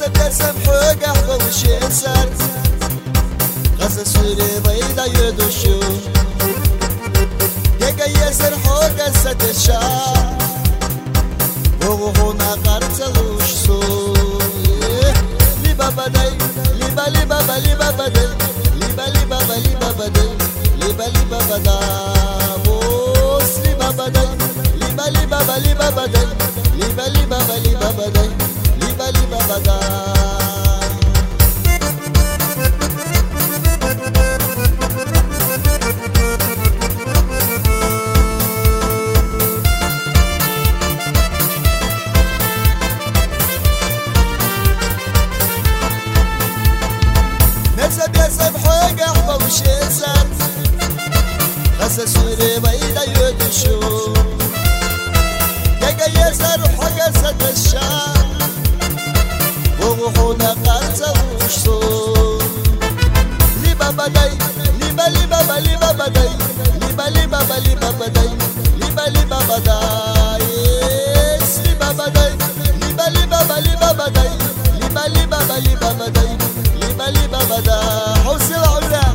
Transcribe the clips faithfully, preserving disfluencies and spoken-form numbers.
نزب يسم حق أحفظ شي سر غز سوري بيدا يدوشو يقا يسر حق ست الشام وغونا قرتلوش سو لبا بدي لبا لبا لبا بدي لبا لبا لبا بدي لبا لبا بدا بوس لبا بدي لبا لبا لبا بدي لبا لبا لبا بدي لبا لبا بدا نزب يسب حق أحفظ شي سر غز سوري بيدا يدوشو يقا يسر حق ست الشام وغوحونا قرتلوش سو لبا بدي لبا لبا لبا بدي لبا لبا لبا بدي لبا لبا بدايس لبا بدي لبا لبا لبا بدي لبا لبا لبا بدي لبا لبا بدا حوس العلا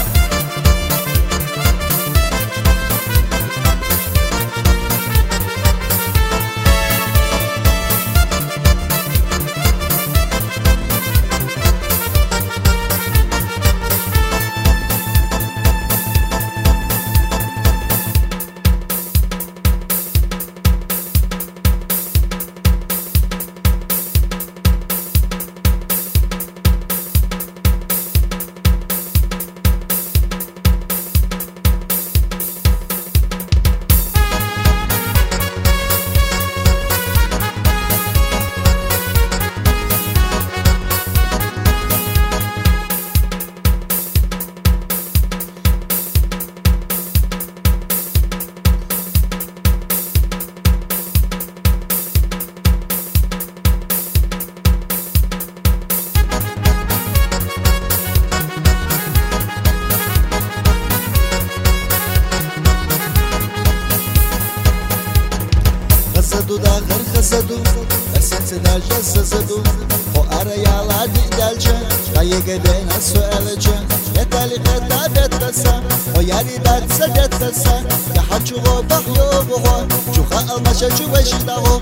خزدو دا غر خزدو أسنت دالجا سزدو خو أريالا دي دالجا دايقا بينا سؤالجا يتالي قدا بيتسا خو ياري داد سجتسا يحجو غو بحيو غو جوخا المشا جو وشدا غو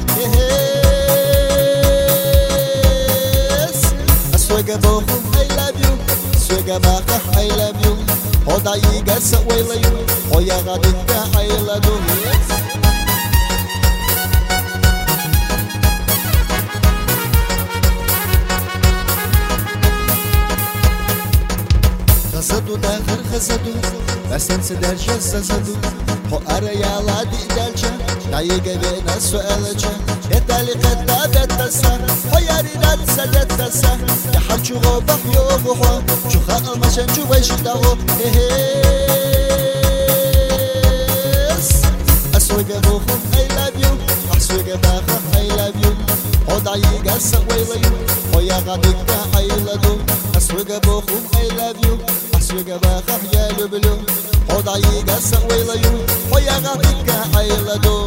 يهيس أسوغا بوخو I love you سوغا باقا I love you خو دايقا سويليو خو يغا ديكا I love you خزدو دا غر خزدو أسنس درجة سزدو خو أريالا دي دالجا دايقا بينا سؤالجا يتالي قدا بيتسا خو ياري داد سجتسا يحرجو غو بحيو غو جوخا المشان جو ويشدا غو يهيس أسوغا بوخو I love you أحسوغا باخا I love you خو دايقا سويليو خو يغا ديكا I love you أسوغا بوخو I love you أحسوغا باخا يا لبلو خو دايقا سويليو خو يغا ديكا I love you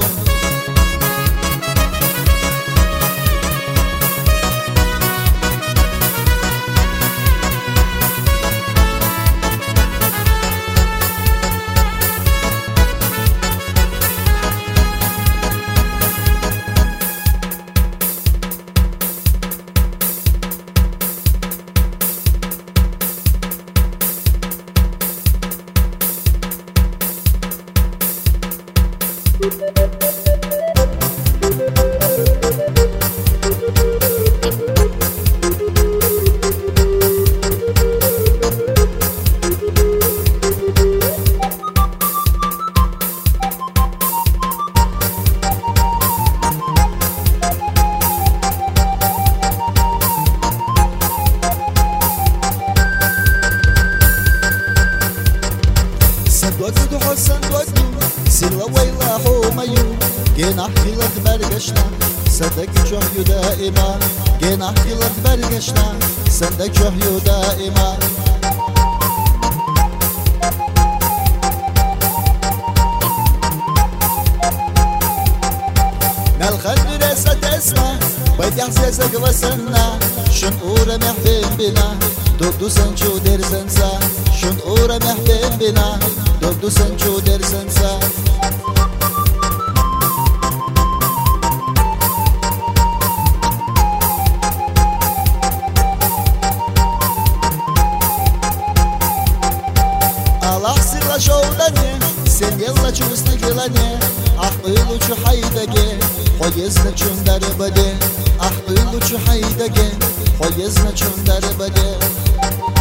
سندوكدو حو سندوكدو سيلا ويلا حوميو جينا احكي لك برقشنا صدق جهيو دائما جينا احكي لك برقشنا صدق جهيو دائما نالخد رسة تسمع بيدي حسيسك وسنا شن أورا محبين بنا دوبدو سنشو دير سنسا شون أورا محبين بنا دوبدو سنشو دير سنسا Allah sirla şovlane sen yalla çuvsna gelane ah iluçu haydage hoyezna çundar bade ah iluçu haydage hoyezna çundar bade